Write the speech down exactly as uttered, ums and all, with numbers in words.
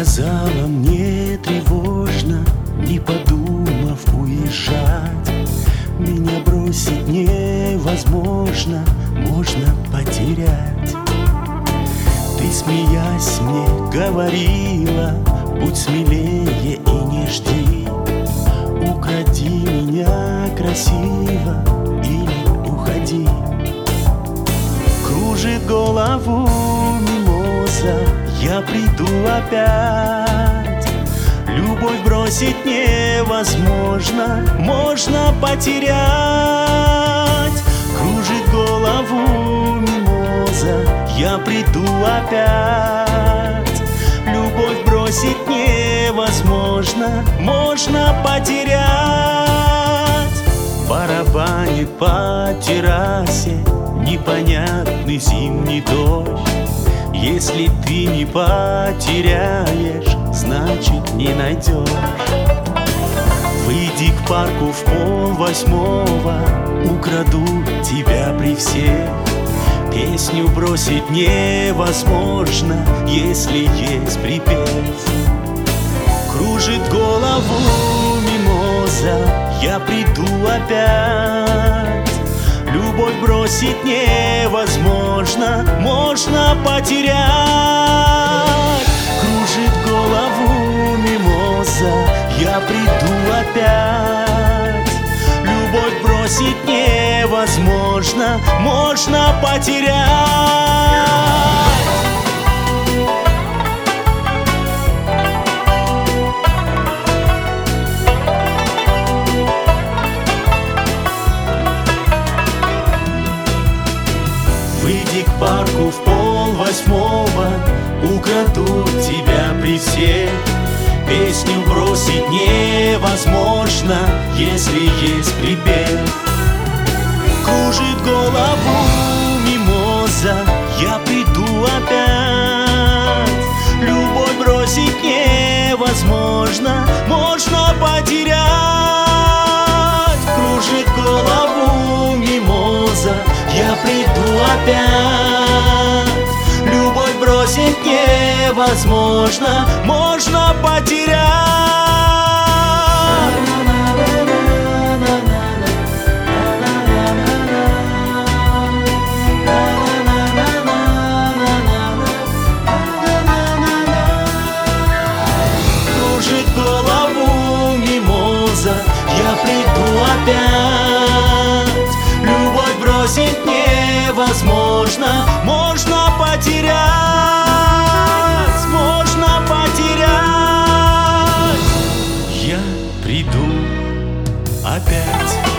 сказала мне тревожно, не подумав уезжать. Меня бросить невозможно, можно потерять. Ты, смеясь, мне говорила: будь смелее и не жди, укради меня красиво или уходи. Кружит голову мимоза, я приду опять. Любовь бросить невозможно, можно потерять. Кружит голову мимоза, я приду опять. Любовь бросить невозможно, можно потерять. Барабанит по террасе непонятный зимний дождь. Если ты не потеряешь, значит не найдешь. Выйди к парку в полвосьмого, украду тебя при всех. Песню бросить невозможно, если есть припев. Кружит голову мимоза, я приду опять. Любовь бросить невозможно, можно потерять. Кружит голову мимоза, я приду опять. Любовь бросить невозможно, можно потерять. Выйди к парку в полвосьмого, украду тебя при всех. Песню бросить невозможно, если есть припев. Кружит голову мимоза, я приду опять. Любовь бросить невозможно, можно потерять. Кружит голову мимоза, я приду опять. Любовь бросить невозможно, можно потерять. Кружит голову мимоза, я приду опять. Любовь бросить невозможно, можно потерять, можно потерять. Я приду опять.